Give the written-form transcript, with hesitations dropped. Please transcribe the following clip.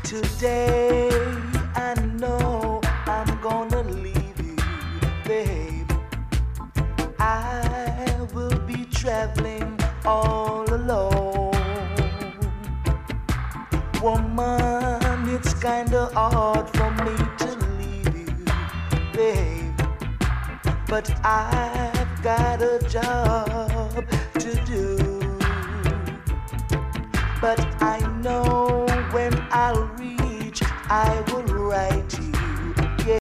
Today I know I'm gonna leave you, babe. I will be traveling all alone. Woman, it's kinda hard for me to leave you, babe. But I've got a job to do. But I know when I'll reach, I will write